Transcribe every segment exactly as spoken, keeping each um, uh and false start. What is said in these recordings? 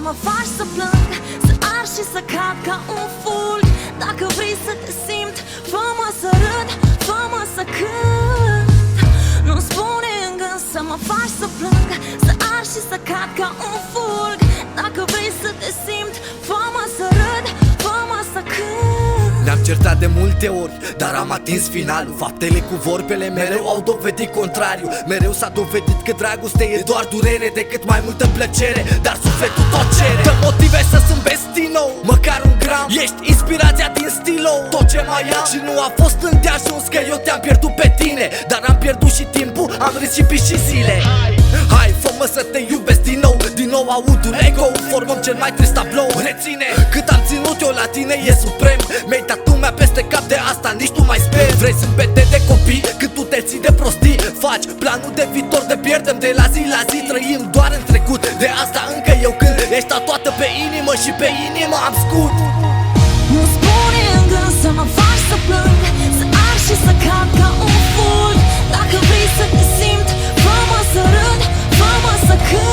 mă faci să plâng, să arzi și să cad ca un fulg. Dacă vrei să te simt, fă-mă să râd, fă-mă să cânt. Nu-mi spune în gând să mă faci să plâng, să arzi și să cad ca un fulg. Dacă vrei să te simt, fă-mă să râd, fă-mă să cânt. Ne-am certat de multe ori, dar am atins finalul. Faptele cu vorbele mereu au dovedit contrariu. Mereu s-a dovedit că dragoste e doar durere decât mai multă plăcere. Dar sufletul tot cere, te motive să zâmbesc din nou, măcar un gram. Ești inspirația din stilo, tot ce mai am. Și nu a fost îndeajuns că eu te-am pierdut pe tine, dar am pierdut și timpul, am risipit și zile. Hai, fă-mă să te iubesc din nou. Din nou aud un eco, formăm cel mai trist tablou. Reține, cât am ținut eu la tine e suprem. Mi-ai dat lumea peste cap, de asta nici tu mai speri. Vrei zâmbete de copii, când tu te ții de prostii. Faci planul de viitor, de pierdem de la zi la zi. Trăim doar în trecut, de asta încă eu când ești tatuată pe inimă și pe inimă am scut. Nu-mi spune în gând să mă faci să plâng, să arzi și să cad ca un fulg. Dacă vrei să te simt, fă-mă să râd, fă-mă să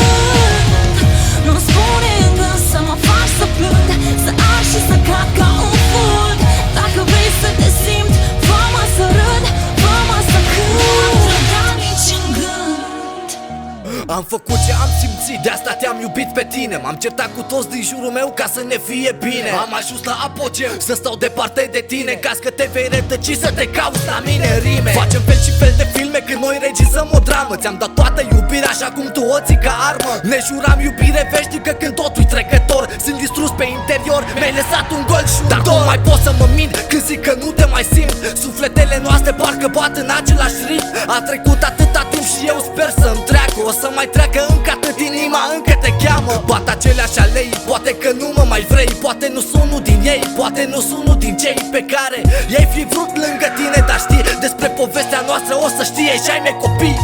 cânt. Nu-mi spune în gând să mă faci să plâng, să arzi și să cad ca un fulg. Dacă vrei să te simt, fă-mă să râd, fă-mă să cânt. Nu am trădat nici în gând. Am făcut ce am simțit, de asta te-am iubit pe tine. M-am certat cu toți din jurul meu ca să ne fie bine. Am ajuns la apogeu, să stau departe de tine, caz că te vei rătăci să te cauți la mine rime. Facem fel și fel de filme când noi regizăm o dramă. Ți-am dat toată iubirea așa cum tu o ții ca armă. Ne juram iubire veșnică când totul-i trecător. Sunt distrus pe interior, mi-ai lăsat un gol și un dar dor. Nu mai pot să mă mint când zic că nu te mai simt. Sufletele noastre parcă bat în același ritm. A trecut atâta timp și eu sper să-mi treacă. O să mai treacă încă atât, inima încă te cheamă. Bat aceleași alei, poate că nu mă mai vrei. Poate nu sunt unul din ei, poate nu sunt unul din cei pe care i-ai fi vrut lângă tine. Dar știi, despre povestea noastră o să știe și ai mei copii.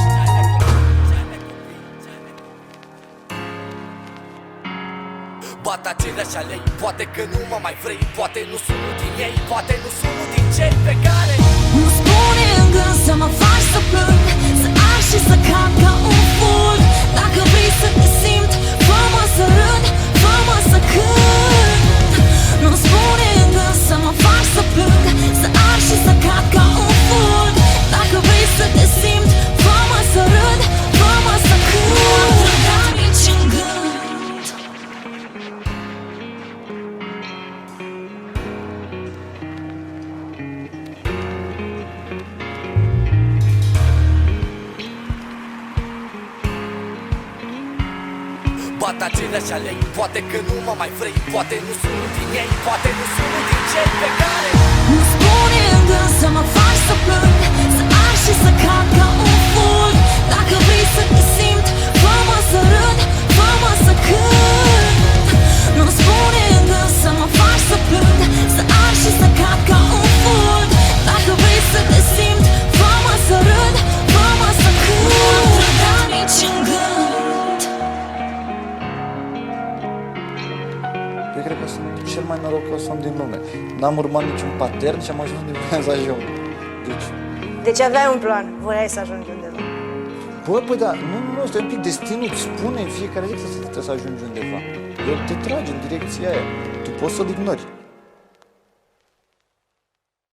Bat aceleași alei, poate că nu mă mai vrei. Poate nu sunt unul din ei, poate nu sunt unul din cei pe care Nu-mi spune în gând să mă faci să plâng, să arzi și să cad ca un fulg. Dacă vrei să te simt, fă-mă să râd, fă-mă să cânt. Nu-mi spune în gând să mă faci să plâng, să arzi și să cad ca un fulg. Dacă vrei să te simt, fă-mă să râd, fă-mă să cânt. Nu am trădat nici în gând. bat aceleași alei, poate că nu mă mai vrei. Poate nu sunt unul din ei, poate nu sunt unul din cei pe care Nu-mi spune în gând să mă faci să plâng, să arzi și să cad ca un fulg. Dacă vrei să te simt, fă-mă să râd, fă-mă să cânt. Nu-mi spune în gând să mă faci să plâng, să arzi și să cad ca un fulg. Dacă vrei să te simt, fă-mă să râd, fă-mă să cânt. Nu am trădat nici în gând. Eu cred că sunt cel mai norocos om din lume. N-am urmat niciun patern și am ajuns unde vreau să ajung. Deci... Deci aveai un plan, voiai să ajungi undeva. Bă, păi da, nu, nu, nu, stai un pic, destinul îți spune în fiecare zi că trebuie să ajungi undeva. El te trage în direcția aia, tu poți să-l ignori.